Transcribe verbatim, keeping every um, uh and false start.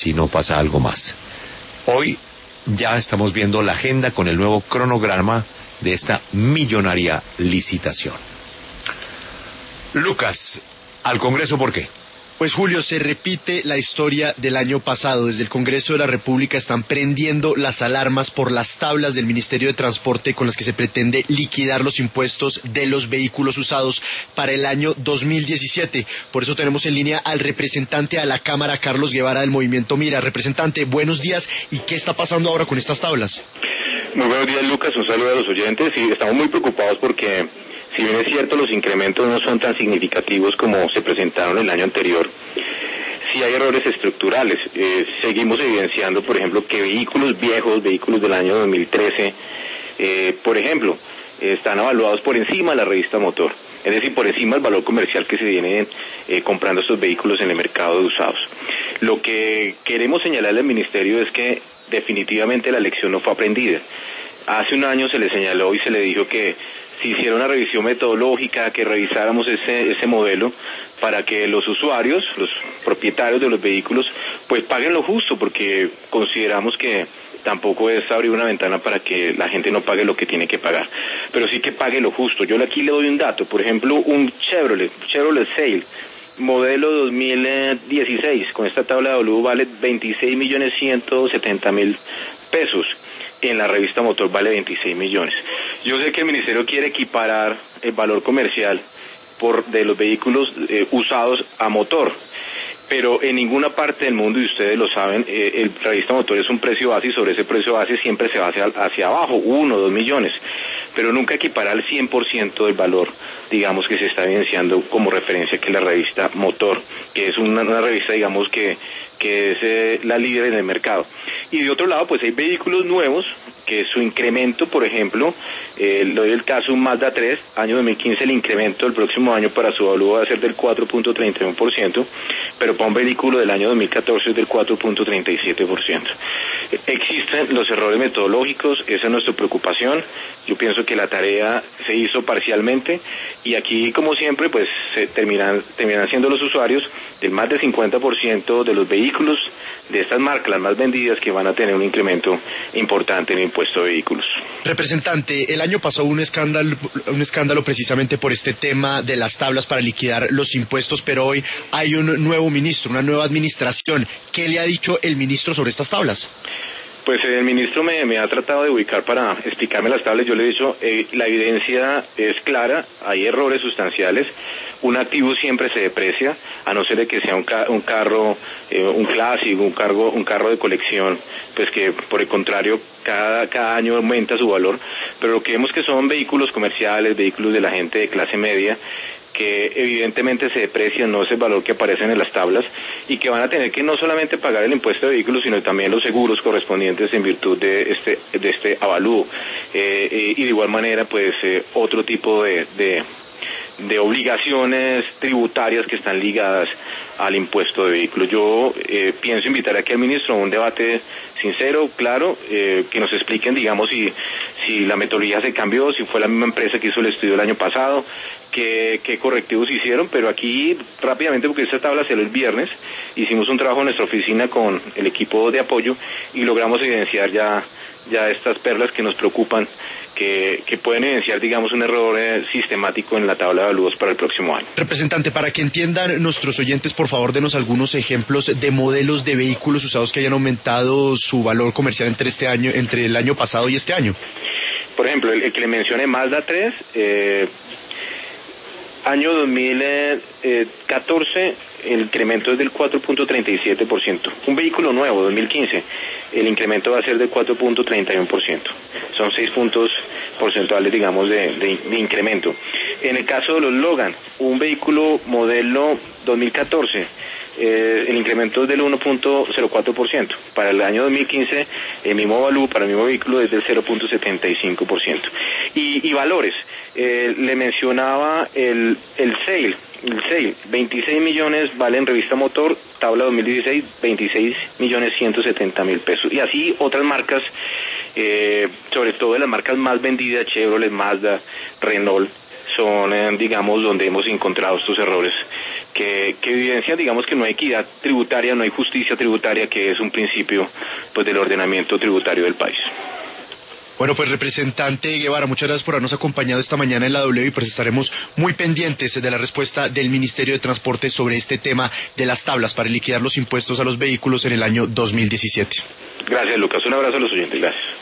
si no pasa algo más. Hoy ya estamos viendo la agenda con el nuevo cronograma de esta millonaria licitación. Lucas, al Congreso, ¿por qué? Pues Julio, se repite la historia del año pasado. Desde el Congreso de la República están prendiendo las alarmas por las tablas del Ministerio de Transporte con las que se pretende liquidar los impuestos de los vehículos usados para el año dos mil diecisiete. Por eso tenemos en línea al representante a la Cámara, Carlos Guevara, del Movimiento Mira. Representante, buenos días. ¿Y qué está pasando ahora con estas tablas? Muy buenos días, Lucas. Un saludo a los oyentes. Sí, estamos muy preocupados porque, si bien es cierto, los incrementos no son tan significativos como se presentaron el año anterior, sí hay errores estructurales. Eh, seguimos evidenciando, por ejemplo, que vehículos viejos, vehículos del año dos mil trece, eh, por ejemplo, eh, están evaluados por encima de la revista motor, es decir, por encima del valor comercial que se viene eh, comprando estos vehículos en el mercado de usados. Lo que queremos señalarle al Ministerio es que definitivamente la lección no fue aprendida. Hace un año se le señaló y se le dijo que si hiciera una revisión metodológica, que revisáramos ese, ese modelo para que los usuarios, los propietarios de los vehículos, pues paguen lo justo, porque consideramos que tampoco es abrir una ventana para que la gente no pague lo que tiene que pagar, pero sí que pague lo justo. Yo aquí le doy un dato, por ejemplo, un Chevrolet, Chevrolet Sail, modelo dos mil dieciséis, con esta tabla de W vale veintiséis millones ciento setenta mil pesos. En la revista motor vale veintiséis millones. Yo sé que el Ministerio quiere equiparar el valor comercial por de los vehículos eh, usados a motor, pero en ninguna parte del mundo, y ustedes lo saben, eh, el revista motor es un precio base y sobre ese precio base siempre se va hacia, hacia abajo, uno, dos millones, pero nunca equiparar al cien por ciento del valor, digamos, que se está evidenciando como referencia, que es la revista motor, que es una, una revista, digamos, que que es eh, la líder en el mercado. Y de otro lado, pues hay vehículos nuevos, que su incremento, por ejemplo, eh, le doy el caso un Mazda tres, año dos mil quince, el incremento del próximo año para su valor va a ser del cuatro punto treinta y uno por ciento, pero para un vehículo del año dos mil catorce es del cuatro punto treinta y siete por ciento. Eh, existen los errores metodológicos, esa es nuestra preocupación. Yo pienso que la tarea se hizo parcialmente y aquí, como siempre, pues se terminan, terminan siendo los usuarios del más del cincuenta por ciento de los vehículos de estas marcas, las más vendidas, que van a tener un incremento importante en el impuesto de vehículos. Representante, el año pasado hubo un escándalo, un escándalo precisamente por este tema de las tablas para liquidar los impuestos, pero hoy hay un nuevo ministro, una nueva administración. ¿Qué le ha dicho el ministro sobre estas tablas? Pues el ministro me, me ha tratado de ubicar para explicarme las tablas. Yo le he dicho, eh, la evidencia es clara, hay errores sustanciales, un activo siempre se deprecia, a no ser de que sea un, ca un carro, eh, un clásico, un, cargo, un carro de colección, pues que por el contrario cada, cada año aumenta su valor, pero lo que vemos que son vehículos comerciales, vehículos de la gente de clase media, que evidentemente se deprecian, no es el valor que aparece en las tablas, y que van a tener que no solamente pagar el impuesto de vehículos, sino también los seguros correspondientes en virtud de este de este avalúo, eh, eh, y de igual manera pues eh, otro tipo de, de de obligaciones tributarias que están ligadas al impuesto de vehículos. Yo eh, pienso invitar aquí al ministro a un debate sincero, claro, eh, que nos expliquen, digamos, si si la metodología se cambió, si fue la misma empresa que hizo el estudio el año pasado, qué, qué correctivos hicieron, pero aquí rápidamente, porque esta tabla salió el viernes, hicimos un trabajo en nuestra oficina con el equipo de apoyo y logramos evidenciar ya ya estas perlas que nos preocupan, que, que pueden evidenciar, digamos, un error eh, sistemático en la tabla de evaluados para el próximo año. Representante, para que entiendan nuestros oyentes, por favor, denos algunos ejemplos de modelos de vehículos usados que hayan aumentado su valor comercial entre este año, entre el año pasado y este año. Por ejemplo, el, el que le mencioné, Mazda tres, eh, año dos mil catorce, el incremento es del cuatro punto treinta y siete por ciento. Un vehículo nuevo, dos mil quince, el incremento va a ser del cuatro punto treinta y uno por ciento. Son seis puntos porcentuales, digamos, de, de, de incremento. En el caso de los Logan, un vehículo modelo dos mil catorce, eh, el incremento es del uno punto cero cuatro por ciento. Para el año dos mil quince, el mismo valor para el mismo vehículo es del cero punto setenta y cinco por ciento. Y, y valores, eh, le mencionaba el, el Sail, el Sail, veintiséis millones vale en revista motor, tabla dos mil dieciséis, veintiséis millones ciento setenta mil pesos. Y así otras marcas, eh, sobre todo de las marcas más vendidas, Chevrolet, Mazda, Renault, son, eh, digamos, donde hemos encontrado estos errores que, que evidencian, digamos, que no hay equidad tributaria, no hay justicia tributaria, que es un principio, pues, del ordenamiento tributario del país. Bueno, pues representante Guevara, muchas gracias por habernos acompañado esta mañana en la W y pues estaremos muy pendientes de la respuesta del Ministerio de Transporte sobre este tema de las tablas para liquidar los impuestos a los vehículos en el año dos mil diecisiete. Gracias, Lucas. Un abrazo a los oyentes. Gracias.